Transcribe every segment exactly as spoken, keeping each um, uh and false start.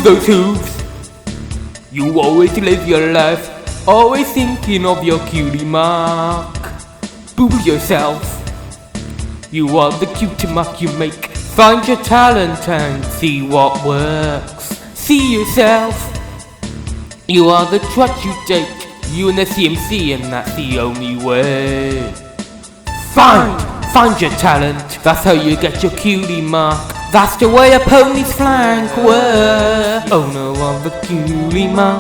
those hooves. You always live your life, always thinking of your cutie mark. Boob yourself. You are the cutie mark you make. Find your talent and see what works. See yourself. You are the trot you take. You and the C M C, and that's the only way. Find, find your talent. That's how you get your cutie mark. That's the way a pony's flank works. Owner of the cutie mark.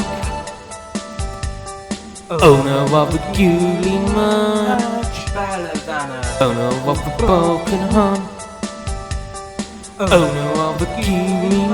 Owner of the cutie mark. Owner of the broken heart. Owner of the cutie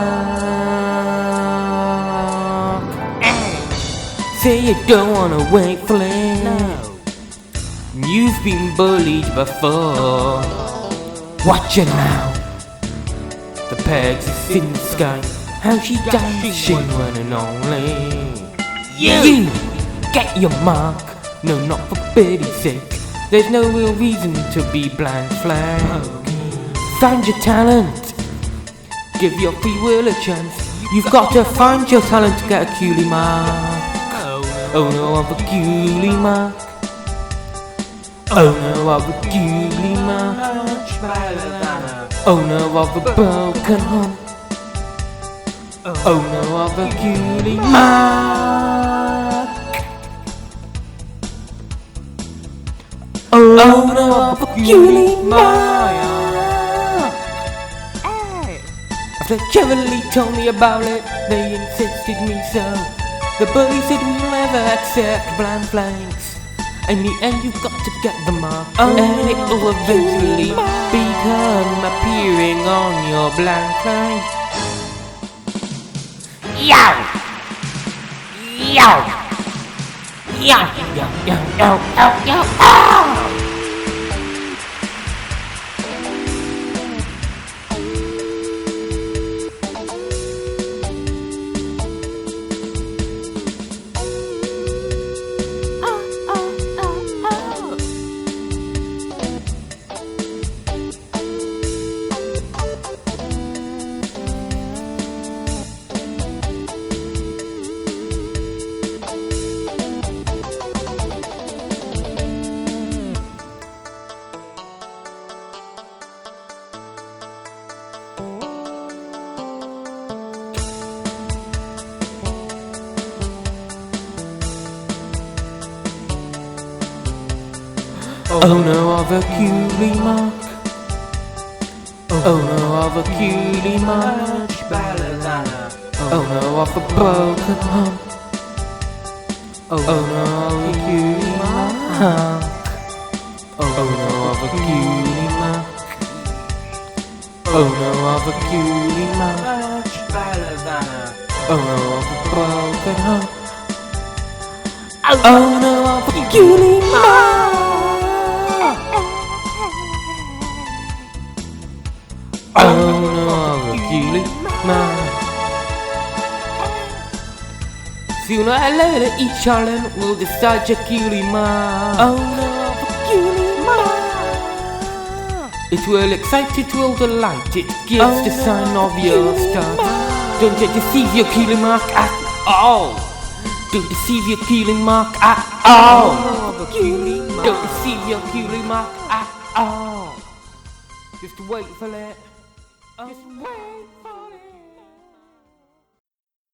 mark. Say you don't wanna wait for it. No. You've been bullied before. Watch it now. The pegs is in the sky. How she dancing running only. You, you get your mark. No, not for pity's sake. There's no real reason to be blank flag. Find your talent. Give your free will a chance. You've got to find your talent to get a cutie mark. Owner of a cutie mark. Owner of a cutie mark. Owner of a broken heart. Owner of a cutie mark. Owner of a cutie mark. After Cheverly told me about it, they insisted me so. The bully said we'll never accept blind flanks. In the end you've got to get the mark, oh, and it will eventually become appearing on your blind flank. Yow! Yow! Yow! Yow! Yow! Yow! Yow! Yow! Yow! Owner of a cutie mark. Owner of a cutie mark. Owner of a broken heart. Owner of a cutie mark. Owner of a cutie mark. Owner of a cutie mark. Owner of a broken heart. Owner of a cutie mark. Owner of a cutie mark. Sooner or later each challenge will decide your cutie mark. Owner of a cutie mark. It will excite, it will delight, it gives Owner the sign of your star. Don't you deceive your cutie mark at all. Don't deceive your cutie mark at all. Don't deceive your cutie mark at all. Just wait for it. Just wait for